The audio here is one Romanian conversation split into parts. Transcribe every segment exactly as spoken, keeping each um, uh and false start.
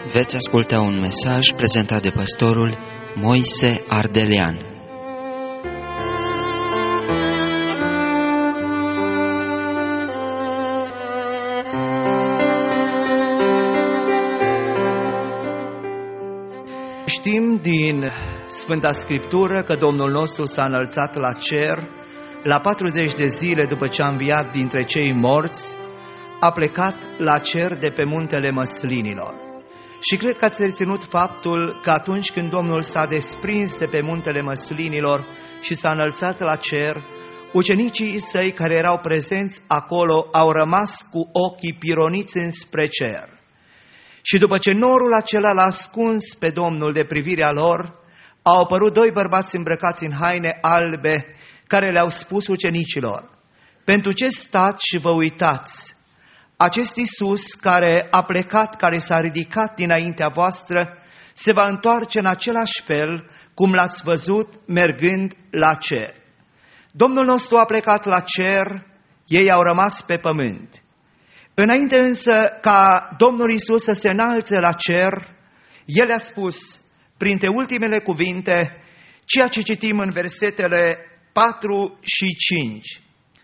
Veți asculta un mesaj prezentat de pastorul Moise Ardelean. Știm din Sfânta Scriptură că Domnul nostru s-a înălțat la cer la patruzeci de zile după ce a înviat dintre cei morți, a plecat la cer de pe muntele Măslinilor. Și cred că ați reținut faptul că atunci când Domnul s-a desprins de pe muntele Măslinilor și s-a înălțat la cer, ucenicii săi care erau prezenți acolo au rămas cu ochii pironiți înspre cer. Și după ce norul acela l-a ascuns pe Domnul de privirea lor, au apărut doi bărbați îmbrăcați în haine albe care le-au spus ucenicilor: pentru ce stați și vă uitați? Acest Iisus care a plecat, care s-a ridicat dinaintea voastră, se va întoarce în același fel cum l-ați văzut mergând la cer. Domnul nostru a plecat la cer, ei au rămas pe pământ. Înainte însă ca Domnul Iisus să se înalțe la cer, El a spus, printre ultimele cuvinte, ceea ce citim în versetele patru și cinci.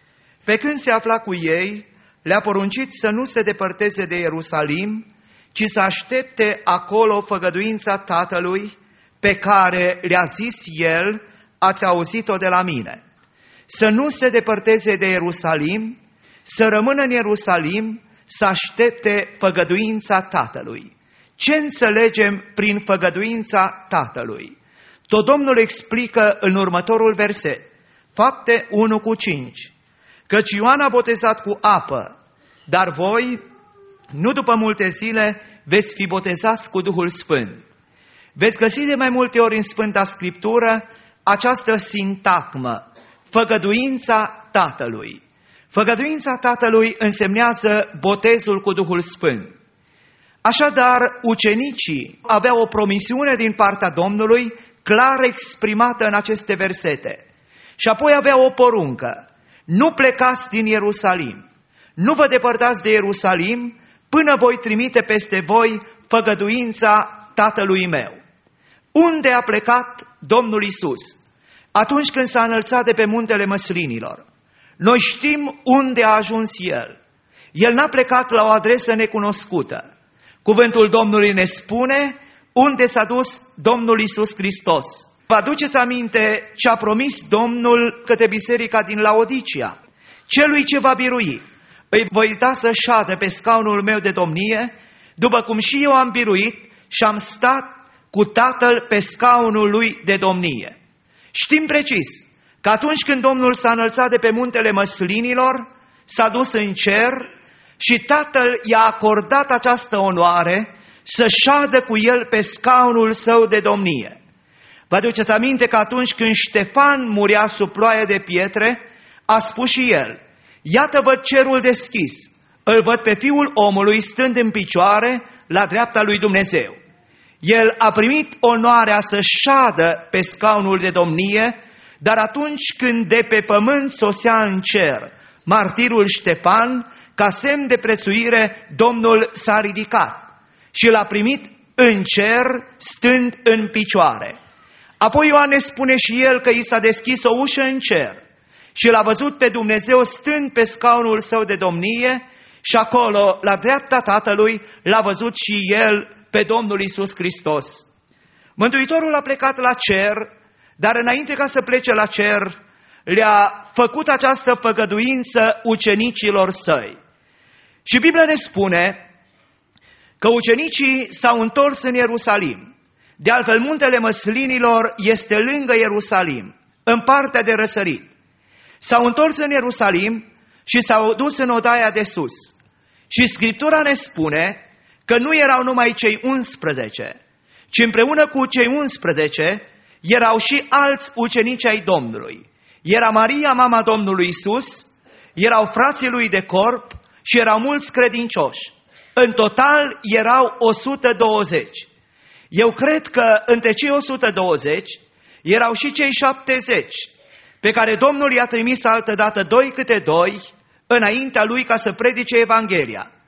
Pe când se afla cu ei, le-a poruncit să nu se depărteze de Ierusalim, ci să aștepte acolo făgăduința Tatălui pe care le-a zis El, ați auzit-o de la mine. Să nu se depărteze de Ierusalim, să rămână în Ierusalim, să aștepte făgăduința Tatălui. Ce înțelegem prin făgăduința Tatălui? Tot Domnul explică în următorul verset, Fapte unu cu cinci. Căci Ioan a botezat cu apă, dar voi, nu după multe zile, veți fi botezați cu Duhul Sfânt. Veți găsi de mai multe ori în Sfânta Scriptură această sintagmă, făgăduința Tatălui. Făgăduința Tatălui însemnează botezul cu Duhul Sfânt. Așadar, ucenicii aveau o promisiune din partea Domnului, clar exprimată în aceste versete. Și apoi aveau o poruncă. Nu plecați din Ierusalim, nu vă depărtați de Ierusalim până voi trimite peste voi făgăduința Tatălui meu. Unde a plecat Domnul Iisus? Atunci când s-a înălțat de pe muntele Măslinilor. Noi știm unde a ajuns El. El n-a plecat la o adresă necunoscută. Cuvântul Domnului ne spune unde s-a dus Domnul Iisus Hristos. Vă aduceți aminte ce a promis Domnul către biserica din Laodicea? Celui ce va birui, îi voi da să șadă pe scaunul meu de domnie, după cum și eu am biruit și am stat cu Tatăl pe scaunul lui de domnie. Știm precis că atunci când Domnul s-a înălțat de pe muntele Măslinilor, s-a dus în cer și Tatăl i-a acordat această onoare să șadă cu El pe scaunul său de domnie. Vă aduceți aminte că atunci când Ștefan murea sub ploaie de pietre, a spus și el, iată văd cerul deschis, îl văd pe Fiul omului stând în picioare la dreapta lui Dumnezeu. El a primit onoarea să șadă pe scaunul de domnie, dar atunci când de pe pământ sosea în cer martirul Ștefan, ca semn de prețuire, Domnul s-a ridicat și l-a primit în cer stând în picioare. Apoi Ioan ne spune și el că i s-a deschis o ușă în cer și l-a văzut pe Dumnezeu stând pe scaunul său de domnie și acolo, la dreapta Tatălui, l-a văzut și el pe Domnul Iisus Hristos. Mântuitorul a plecat la cer, dar înainte ca să plece la cer, le-a făcut această făgăduință ucenicilor săi. Și Biblia ne spune că ucenicii s-au întors în Ierusalim. De altfel, muntele Măslinilor este lângă Ierusalim, în partea de răsărit. S-au întors în Ierusalim și s-au dus în odaia de sus. Și Scriptura ne spune că nu erau numai cei unsprezece, ci împreună cu cei unsprezece erau și alți ucenici ai Domnului. Era Maria, mama Domnului Iisus, erau frații lui de corp și erau mulți credincioși. În total erau o sută douăzeci. Eu cred că între cei o sută douăzeci erau și cei șaptezeci, pe care Domnul i-a trimis altădată doi câte doi înaintea lui ca să predice Evanghelia.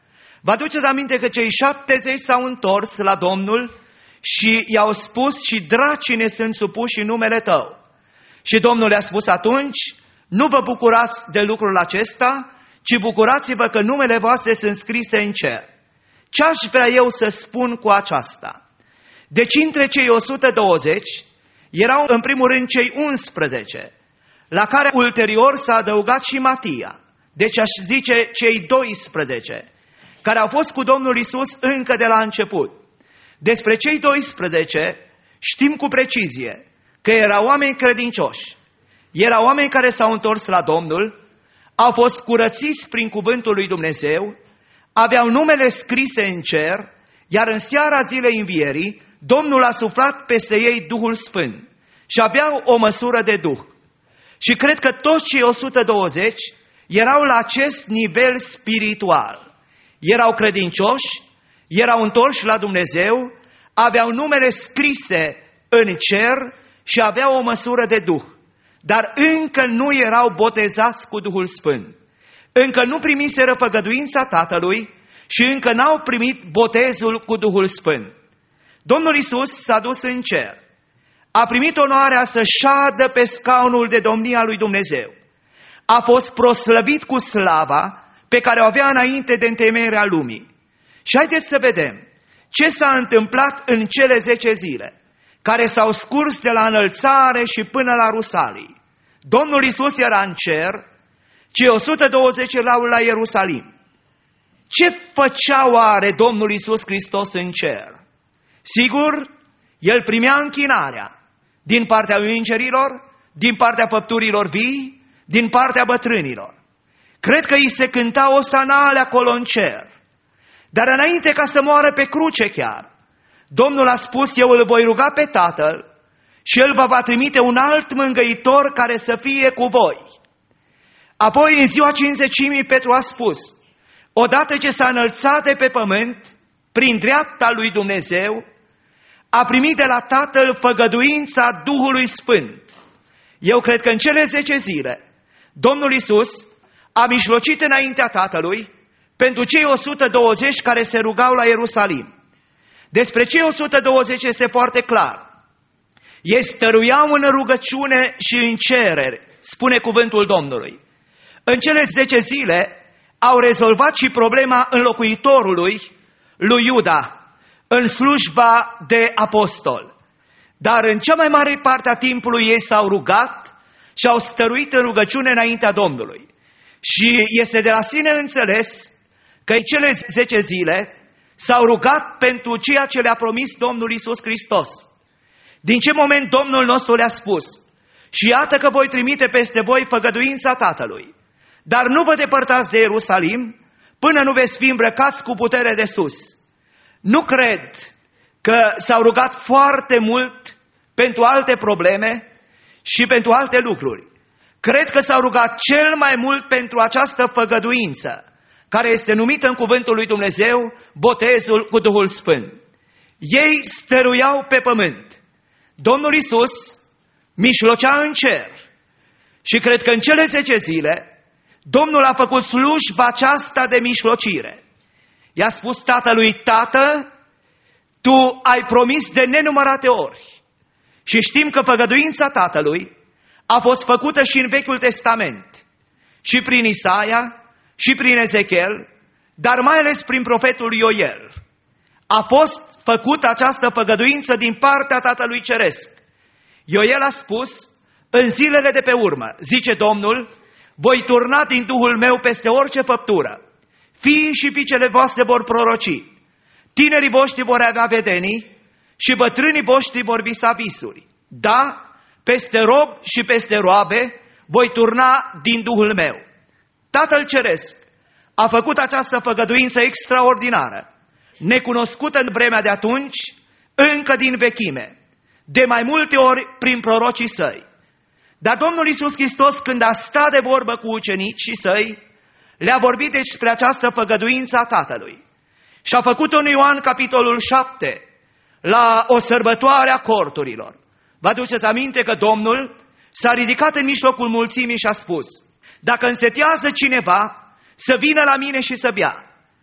Vă aduceți aminte că cei șaptezeci s-au întors la Domnul și i-au spus: și dracii ne sunt supuși în numele Tău. Și Domnul le-a spus atunci: nu vă bucurați de lucrul acesta, ci bucurați-vă că numele voastre sunt scrise în cer. Ce aș vrea eu să spun cu aceasta? Deci între cei o sută douăzeci erau în primul rând cei unsprezece, la care ulterior s-a adăugat și Matia. Deci aș zice cei doisprezece, care au fost cu Domnul Iisus încă de la început. Despre cei doisprezece știm cu precizie că erau oameni credincioși, erau oameni care s-au întors la Domnul, au fost curățiți prin cuvântul lui Dumnezeu, aveau numele scrise în cer, iar în seara zilei învierii, Domnul a suflat peste ei Duhul Sfânt și aveau o măsură de Duh. Și cred că toți cei o sută douăzeci erau la acest nivel spiritual. Erau credincioși, erau întorși la Dumnezeu, aveau numele scrise în cer și aveau o măsură de Duh. Dar încă nu erau botezați cu Duhul Sfânt. Încă nu primiseră făgăduința Tatălui și încă n-au primit botezul cu Duhul Sfânt. Domnul Iisus s-a dus în cer. A primit onoarea să șadă pe scaunul de domnie al lui Dumnezeu. A fost proslăvit cu slava pe care o avea înainte de întemeierea lumii. Și haideți să vedem ce s-a întâmplat în cele zece zile, care s-au scurs de la înălțare și până la Rusalii. Domnul Iisus era în cer, cei o sută douăzeci erau la Ierusalim. Ce făcea oare Domnul Iisus Hristos în cer? Sigur, El primea închinarea din partea îngerilor, din partea făpturilor vii, din partea bătrânilor. Cred că îi se cânta osanale acolo în cer. Dar înainte ca să moară pe cruce chiar, Domnul a spus: eu îl voi ruga pe Tatăl și El vă va trimite un alt mângâitor care să fie cu voi. Apoi, în ziua cincizecimii, Petru a spus: odată ce s-a înălțat de pe pământ, prin dreapta lui Dumnezeu, a primit de la Tatăl făgăduința Duhului Sfânt. Eu cred că în cele zece zile, Domnul Iisus a mijlocit înaintea Tatălui pentru cei o sută douăzeci care se rugau la Ierusalim. Despre cei o sută douăzeci este foarte clar. Ei stăruiau în rugăciune și în cereri, spune cuvântul Domnului. În cele zece zile au rezolvat și problema înlocuitorului lui Iuda în slujba de apostol. Dar în cea mai mare parte a timpului ei s-au rugat și au stăruit în rugăciune înaintea Domnului. Și este de la sine înțeles că în cele zece zile s-au rugat pentru ceea ce le-a promis Domnul Iisus Hristos. Din ce moment Domnul nostru le-a spus: și iată că voi trimite peste voi făgăduința Tatălui, dar nu vă depărtați de Ierusalim până nu veți fi îmbrăcați cu putere de sus. Nu cred că s-au rugat foarte mult pentru alte probleme și pentru alte lucruri. Cred că s-au rugat cel mai mult pentru această făgăduință, care este numită în cuvântul lui Dumnezeu botezul cu Duhul Sfânt. Ei stăruiau pe pământ. Domnul Iisus mijlocea în cer. Și cred că în cele zece zile Domnul a făcut slujba aceasta de mijlocire. I-a spus Tatălui: Tată, Tu ai promis de nenumărate ori. Și știm că făgăduința Tatălui a fost făcută și în Vechiul Testament, și prin Isaia, și prin Ezechiel, dar mai ales prin profetul Ioel. A fost făcută această făgăduință din partea Tatălui Ceresc. Ioel a spus: în zilele de pe urmă, zice Domnul, voi turna din Duhul meu peste orice făptură. Fiii și fiicele voastre vor proroci, tinerii voștri vor avea vedenii și bătrânii voștri vor visa visuri. Da, peste rob și peste roabe voi turna din Duhul meu. Tatăl Ceresc a făcut această făgăduință extraordinară, necunoscută în vremea de atunci, încă din vechime, de mai multe ori prin prorocii săi. Dar Domnul Iisus Hristos, când a stat de vorbă cu ucenicii săi, le-a vorbit despre această făgăduință a Tatălui. Și a făcut-o în Ioan capitolul șapte, la o sărbătoare a corturilor. Vă aduceți aminte că Domnul s-a ridicat în mijlocul mulțimii și a spus: dacă însetează cineva, să vină la mine și să bea.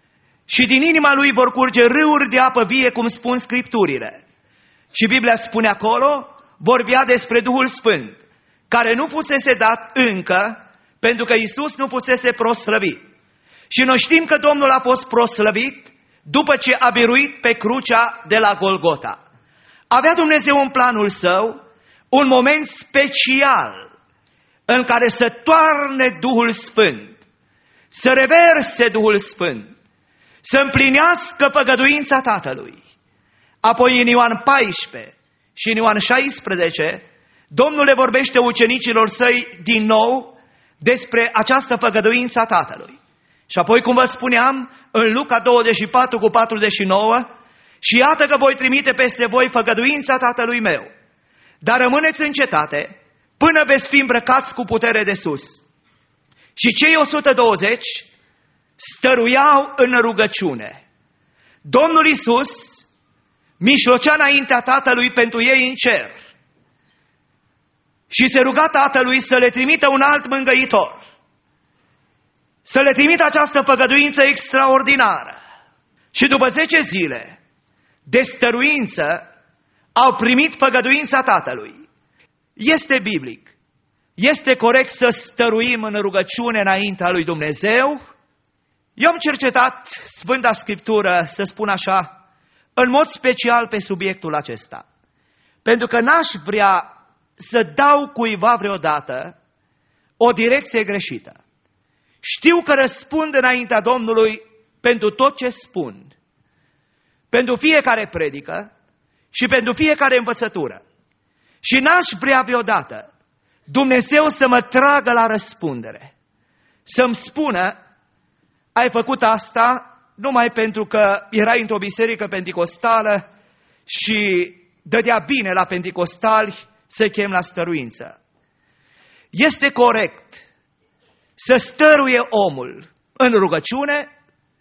și din inima lui vor curge râuri de apă vie, cum spun Scripturile. Și Biblia spune acolo, vorbea despre Duhul Sfânt, care nu fusese dat încă, pentru că Iisus nu fusese proslăvit. Și noi știm că Domnul a fost proslăvit după ce a biruit pe crucea de la Golgota. Avea Dumnezeu în planul său un moment special în care să toarne Duhul Sfânt, să reverse Duhul Sfânt, să împlinească făgăduința Tatălui. Apoi în Ioan paisprezece și în Ioan șaisprezece, Domnul le vorbește ucenicilor săi din nou despre această făgăduință a Tatălui. Și apoi, cum vă spuneam, în Luca douăzeci și patru cu patruzeci și nouă, și iată că voi trimite peste voi făgăduința Tatălui meu, dar rămâneți în cetate până veți fi îmbrăcați cu putere de sus. Și cei o sută douăzeci stăruiau în rugăciune. Domnul Iisus mijlocea înaintea Tatălui pentru ei în cer și se ruga Tatălui să le trimită un alt mângăitor, să le trimită această făgăduință extraordinară. Și după zece zile de stăruință au primit făgăduința Tatălui. Este biblic, este corect să stăruim în rugăciune înaintea lui Dumnezeu. Eu am cercetat Sfânta Scriptură, să spun așa, în mod special pe subiectul acesta, pentru că n-aș vrea să dau cuiva vreodată o direcție greșită. Știu că răspund înaintea Domnului pentru tot ce spun, pentru fiecare predică și pentru fiecare învățătură. Și n-aș vrea vreodată Dumnezeu să mă tragă la răspundere, să-mi spună, ai făcut asta numai pentru că erai într-o biserică penticostală și dădea bine la penticostali să chem la stăruință. Este corect să stăruie omul în rugăciune.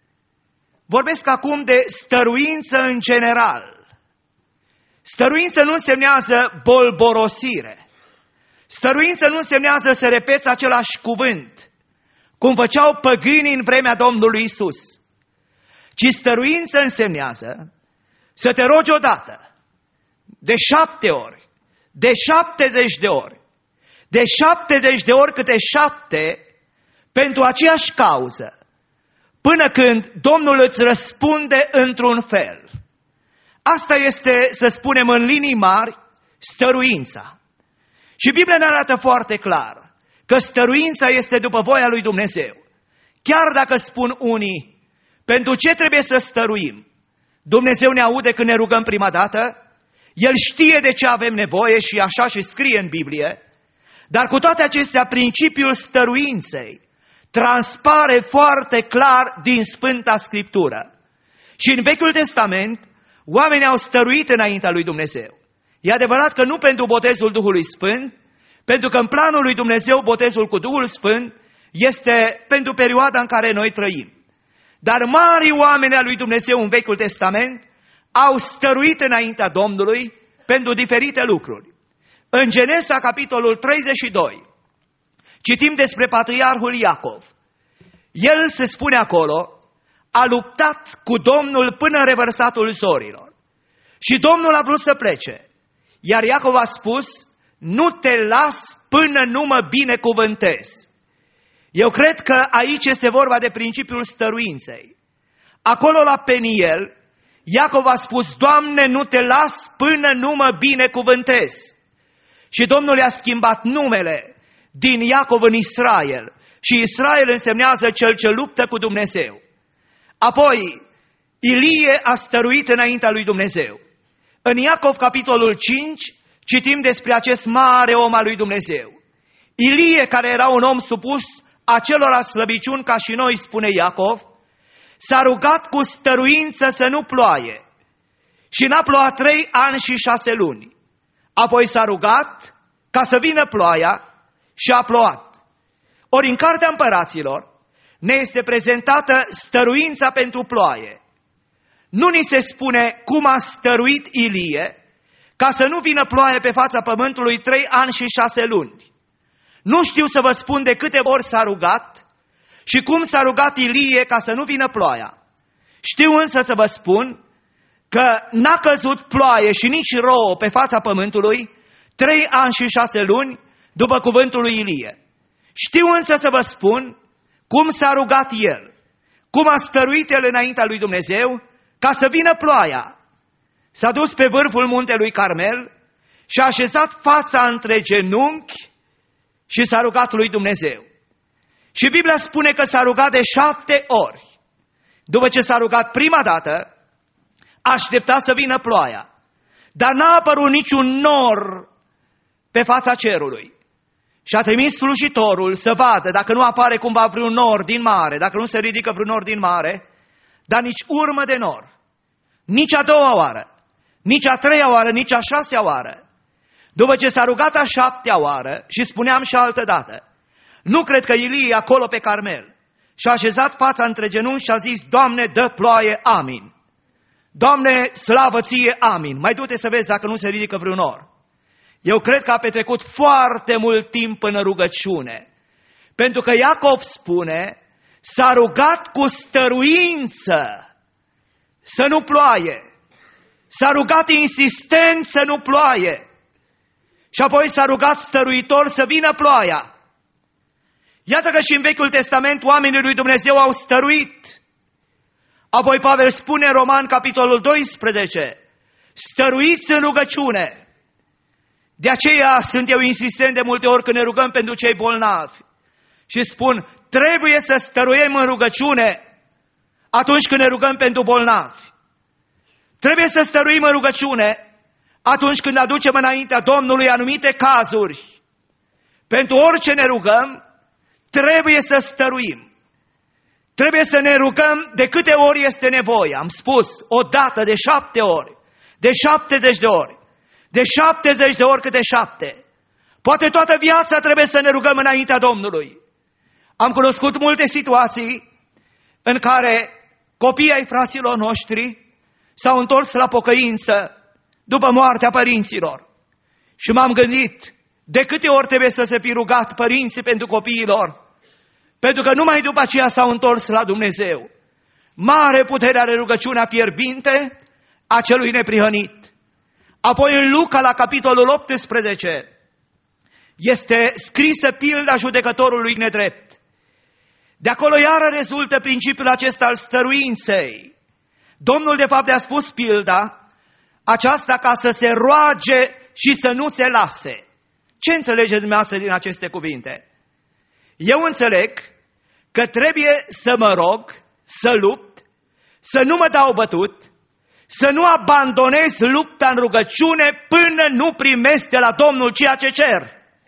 Vorbesc acum de stăruință în general. Stăruință nu însemnează bolborosire. Stăruință nu însemnează să repeți același cuvânt, cum făceau păgânii în vremea Domnului Iisus. Ci stăruință însemnează să te rogi odată, de șapte ori, de șaptezeci de ori, de șaptezeci de ori câte șapte, pentru aceeași cauză, până când Domnul îți răspunde într-un fel. Asta este, să spunem în linii mari, stăruința. Și Biblia ne arată foarte clar că stăruința este după voia lui Dumnezeu. Chiar dacă spun unii, pentru ce trebuie să stăruim? Dumnezeu ne aude când ne rugăm prima dată, El știe de ce avem nevoie și așa și scrie în Biblie, dar cu toate acestea, principiul stăruinței transpare foarte clar din Sfânta Scriptură. Și în Vechiul Testament, oamenii au stăruit înaintea lui Dumnezeu. E adevărat că nu pentru botezul Duhului Sfânt, pentru că în planul lui Dumnezeu botezul cu Duhul Sfânt este pentru perioada în care noi trăim. Dar mari oameni al lui Dumnezeu în Vechiul Testament au stăruit înaintea Domnului pentru diferite lucruri. În Genesa, capitolul treizeci și doi, citim despre patriarhul Iacov. El, se spune acolo, a luptat cu Domnul până în revărsatul zorilor. Și Domnul a vrut să plece. Iar Iacov a spus, nu te las până nu mă binecuvântez. Eu cred că aici este vorba de principiul stăruinței. Acolo la Peniel, Iacov a spus, Doamne, nu te las până nu mă binecuvântez. Și Domnul i-a schimbat numele din Iacov în Israel. Și Israel însemnează cel ce luptă cu Dumnezeu. Apoi, Ilie a stăruit înaintea lui Dumnezeu. În Iacov, capitolul cinci, citim despre acest mare om al lui Dumnezeu. Ilie, care era un om supus acelora slăbiciuni ca și noi, spune Iacov, s-a rugat cu stăruință să nu ploaie. Și n-a plouat trei ani și șase luni. Apoi s-a rugat ca să vină ploaia și a plouat. Ori în Cartea Împăraților ne este prezentată stăruința pentru ploaie. Nu ni se spune cum a stăruit Ilie ca să nu vină ploaie pe fața pământului trei ani și șase luni. Nu știu să vă spun de câte ori s-a rugat și cum s-a rugat Ilie ca să nu vină ploaia. Știu însă să vă spun că n-a căzut ploaie și nici rouă pe fața pământului trei ani și șase luni după cuvântul lui Ilie. Știu însă să vă spun cum s-a rugat el, cum a stăruit el înaintea lui Dumnezeu ca să vină ploaia. S-a dus pe vârful muntelui Carmel și a așezat fața între genunchi și s-a rugat lui Dumnezeu. Și Biblia spune că s-a rugat de șapte ori. După ce s-a rugat prima dată, aștepta să vină ploaia, dar n-a apărut niciun nor pe fața cerului. Și a trimis slujitorul să vadă dacă nu apare cumva vreun nor din mare, dacă nu se ridică vreun nor din mare, dar nici urmă de nor. Nici a doua oară, nici a treia oară, nici a șasea oară. După ce s-a rugat a șaptea oară, și spuneam și altă dată, nu cred că Ilie e acolo pe Carmel, și-a așezat fața între genunchi și a zis, Doamne, dă ploaie, amin. Doamne, slavă ție, amin. Mai du-te să vezi dacă nu se ridică vreun nor. Eu cred că a petrecut foarte mult timp în rugăciune, pentru că Iacov spune, s-a rugat cu stăruință să nu ploaie. S-a rugat insistent să nu ploaie. Și apoi s-a rugat stăruitor să vină ploaia. Iată că și în Vechiul Testament oamenii lui Dumnezeu au stăruit. Apoi Pavel spune în Roman, capitolul doisprezece, stăruiți în rugăciune. De aceea sunt eu insistent de multe ori când ne rugăm pentru cei bolnavi. Și spun, trebuie să stăruiem în rugăciune atunci când ne rugăm pentru bolnavi. Trebuie să stăruim în rugăciune atunci când aducem înaintea Domnului anumite cazuri. Pentru orice ne rugăm, trebuie să stăruim. Trebuie să ne rugăm de câte ori este nevoie. Am spus, o dată, de șapte ori, de șaptezeci de ori, de șaptezeci de ori câte șapte. Poate toată viața trebuie să ne rugăm înaintea Domnului. Am cunoscut multe situații în care copiii ai fraților noștri s-au întors la pocăință după moartea părinților. Și m-am gândit, de câte ori trebuie să se fi rugat părinții pentru copiilor? Pentru că numai după aceea s-au întors la Dumnezeu. Mare putere are rugăciunea fierbinte a celui neprihănit. Apoi în Luca, la capitolul optsprezece, este scrisă pilda judecătorului nedrept. De acolo iară rezultă principiul acesta al stăruinței. Domnul de fapt a spus pilda aceasta ca să se roage și să nu se lase. Ce înțelegeți dumneavoastră din aceste cuvinte? Eu înțeleg că trebuie să mă rog, să lupt, să nu mă dau bătut, să nu abandonez lupta în rugăciune până nu primesc de la Domnul ceea ce cer.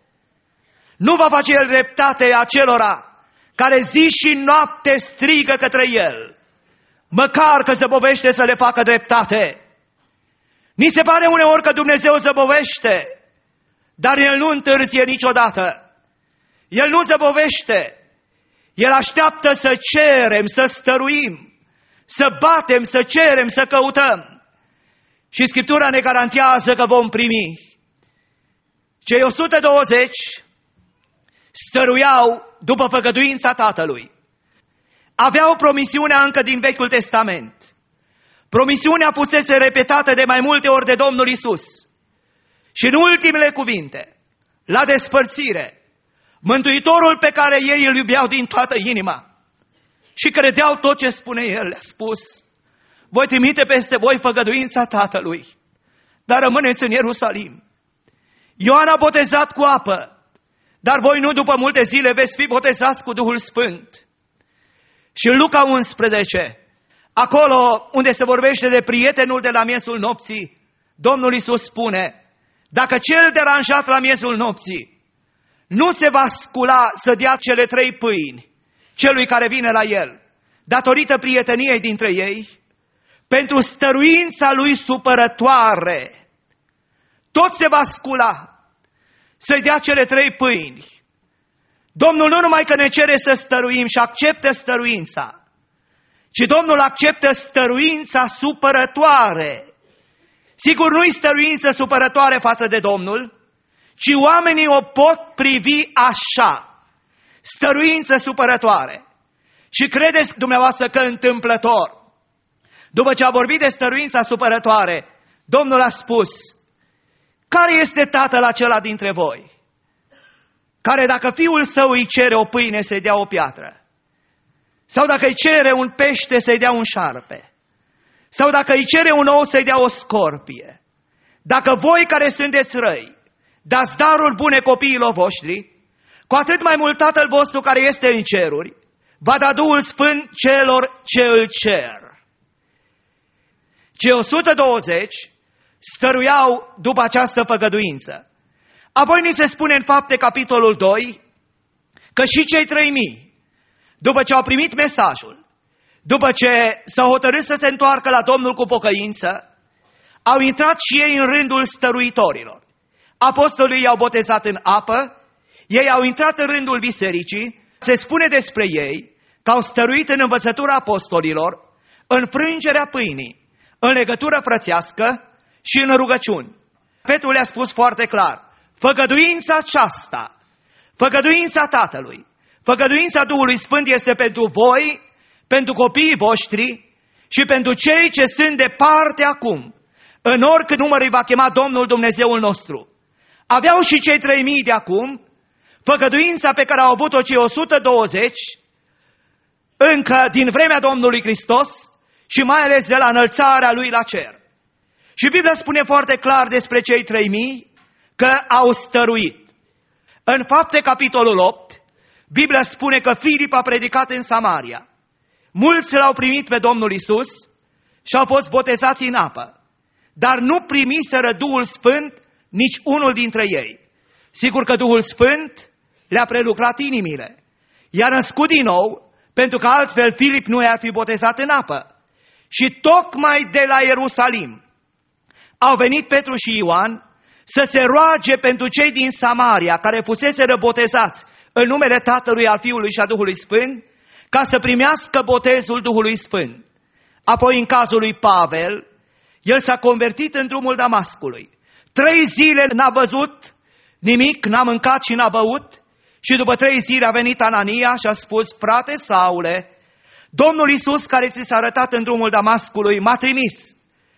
Nu va face El dreptate acelora care zi și noapte strigă către El, măcar că zăbovește să le facă dreptate. Ni se pare uneori că Dumnezeu zăbovește, dar El nu întârzie niciodată. El nu zăbovește. El așteaptă să cerem, să stăruim, să batem, să cerem, să căutăm. Și Scriptura ne garantează că vom primi. Cei o sută douăzeci stăruiau după făgăduința Tatălui. Aveau promisiunea încă din Vechiul Testament. Promisiunea fusese repetată de mai multe ori de Domnul Iisus. Și în ultimele cuvinte, la despărțire, Mântuitorul pe care ei îl iubeau din toată inima și credeau tot ce spune El, le-a spus, voi trimite peste voi făgăduința Tatălui, dar rămâneți în Ierusalim. Ioan a botezat cu apă, dar voi nu după multe zile veți fi botezați cu Duhul Sfânt. Și în Luca unsprezece, acolo unde se vorbește de prietenul de la miezul nopții, Domnul Iisus spune, dacă cel deranjat la miezul nopții nu se va scula să dea cele trei pâini celui care vine la el, datorită prieteniei dintre ei, pentru stăruința lui supărătoare, tot se va scula să-i dea cele trei pâini. Domnul nu numai că ne cere să stăruim și acceptă stăruința, ci Domnul acceptă stăruința supărătoare. Sigur, nu-i stăruință supărătoare față de Domnul, ci oamenii o pot privi așa, stăruință supărătoare. Și credeți dumneavoastră că întâmplător După ce a vorbit de stăruința supărătoare, Domnul a spus: care este tatăl acela dintre voi, care dacă fiul său îi cere o pâine să-i dea o piatră? Sau dacă îi cere un pește să-i dea un șarpe? Sau dacă îi cere un ou să-i dea o scorpie? Dacă voi care sunteți răi dați daruri bune copiilor voștri, cu atât mai mult Tatăl vostru care este în ceruri va da Duhul Sfânt celor ce îl cer. Cei o sută douăzeci stăruiau după această făgăduință. Apoi ni se spune în Fapte, capitolul doi, că și cei trei mii, după ce au primit mesajul, după ce s-au hotărât să se întoarcă la Domnul cu pocăință, au intrat și ei în rândul stăruitorilor. Apostolii i-au botezat în apă, ei au intrat în rândul bisericii, se spune despre ei că au stăruit în învățătura apostolilor, în frângerea pâinii, în legătură frățească și în rugăciuni. Petru le-a spus foarte clar: făgăduința aceasta, făgăduința Tatălui, făgăduința Duhului Sfânt este pentru voi, pentru copiii voștri și pentru cei ce sunt departe acum, în oricât număr îi va chema Domnul Dumnezeul nostru. Aveau și cei trei mii de acum făgăduința pe care au avut-o cei o sută douăzeci încă din vremea Domnului Hristos și mai ales de la înălțarea Lui la cer. Și Biblia spune foarte clar despre cei trei mii că au stăruit. În Fapte, capitolul opt, Biblia spune că Filip a predicat în Samaria. Mulți l-au primit pe Domnul Isus și au fost botezați în apă, dar nu primiseră Duhul Sfânt nici unul dintre ei. Sigur că Duhul Sfânt le-a prelucrat inimile. I-a născut din nou, pentru că altfel Filip nu i-ar fi botezat în apă. Și tocmai de la Ierusalim au venit Petru și Ioan să se roage pentru cei din Samaria care fuseseră botezați în numele Tatălui, al Fiului și a Duhului Sfânt, ca să primească botezul Duhului Sfânt. Apoi, în cazul lui Pavel, el s-a convertit în drumul Damascului. Trei zile n-a văzut nimic, n-a mâncat și n-a băut. Și după trei zile a venit Anania și a spus: frate Saule, Domnul Iisus care ți s-a arătat în drumul Damascului m-a trimis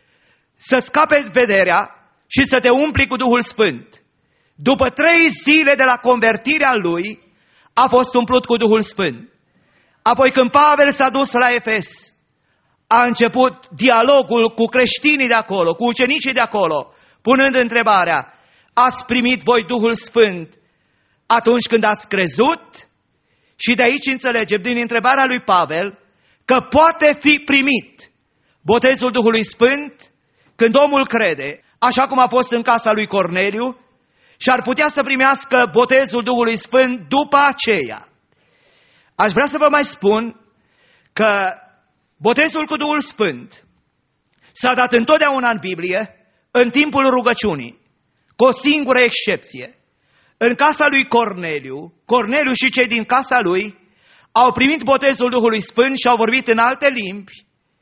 să scapeți vederea și să te umpli cu Duhul Sfânt. După trei zile de la convertirea lui, a fost umplut cu Duhul Sfânt. Apoi când Pavel s-a dus la Efes, a început dialogul cu creștinii de acolo, cu ucenicii de acolo, punând întrebarea: ați primit voi Duhul Sfânt atunci când ați crezut? Și de aici înțelegem din întrebarea lui Pavel că poate fi primit botezul Duhului Sfânt când omul crede, așa cum a fost în casa lui Corneliu, și ar putea să primească botezul Duhului Sfânt după aceea. Aș vrea să vă mai spun că botezul cu Duhul Sfânt s-a dat întotdeauna în Biblie în timpul rugăciunii, cu o singură excepție. În casa lui Corneliu, Corneliu și cei din casa lui au primit botezul Duhului Sfânt și au vorbit în alte limbi,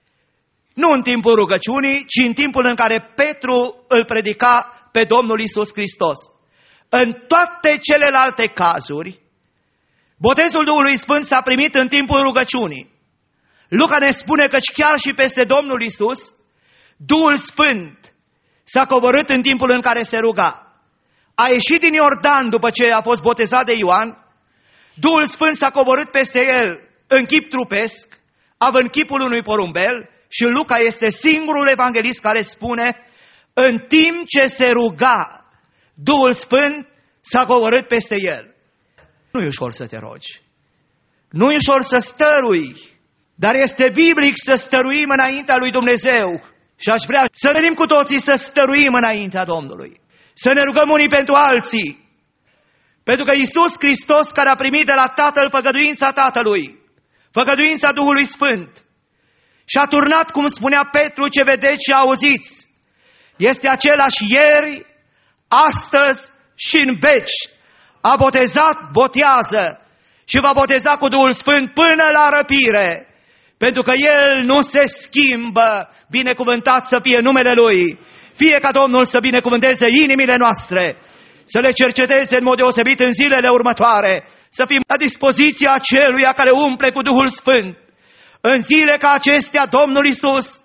nu în timpul rugăciunii, ci în timpul în care Petru îl predica pe Domnul Iisus Hristos. În toate celelalte cazuri, botezul Duhului Sfânt s-a primit în timpul rugăciunii. Luca ne spune că chiar și peste Domnul Iisus, Duhul Sfânt s-a coborât în timpul în care se ruga. A ieșit din Iordan după ce a fost botezat de Ioan, Duhul Sfânt s-a coborât peste el în chip trupesc, având chipul unui porumbel, și Luca este singurul evanghelist care spune: în timp ce se ruga, Duhul Sfânt s-a coborât peste el. Nu e ușor să te rogi, nu e ușor să stărui, dar este biblic să stăruim înaintea lui Dumnezeu. Și aș vrea să venim cu toții să stăruim înaintea Domnului, să ne rugăm unii pentru alții. Pentru că Iisus Hristos, care a primit de la Tatăl făgăduința Tatălui, făgăduința Duhului Sfânt, și a turnat, cum spunea Petru, ce vedeți și auziți, este același ieri, astăzi și în veci. A botezat, botează și va boteza cu Duhul Sfânt până la răpire. Pentru că El nu se schimbă, binecuvântat să fie numele Lui. Fie ca Domnul să binecuvânteze inimile noastre, să le cerceteze în mod deosebit în zilele următoare, să fim la dispoziția aceluia care umple cu Duhul Sfânt. În zile ca acestea, Domnul Iisus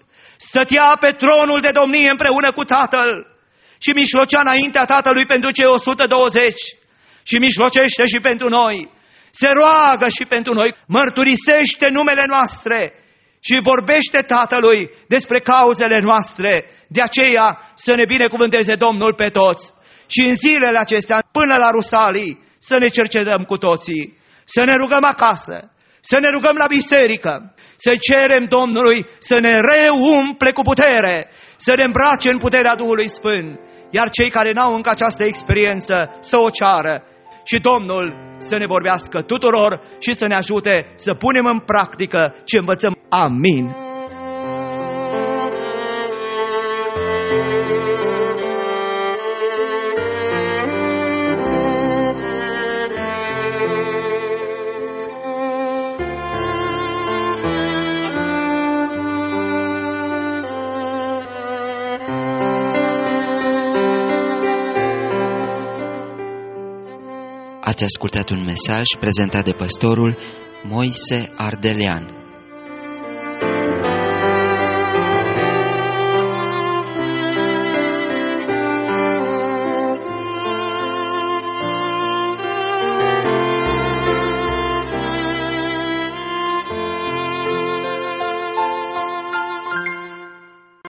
stătea pe tronul de domnie împreună cu Tatăl și mijlocea înaintea Tatălui pentru cei o sută douăzeci și mijlocește și pentru noi. Se roagă și pentru noi, mărturisește numele noastre și vorbește Tatălui despre cauzele noastre. De aceea să ne binecuvânteze Domnul pe toți. Și în zilele acestea, până la Rusalii, să ne cercetăm cu toții, să ne rugăm acasă, să ne rugăm la biserică, să cerem Domnului să ne reumple cu putere, să ne îmbrace în puterea Duhului Sfânt, iar cei care n-au încă această experiență să o ceară și Domnul să ne vorbească tuturor și să ne ajute să punem în practică ce învățăm. Amin. Ați ascultat un mesaj prezentat de pastorul Moise Ardelean.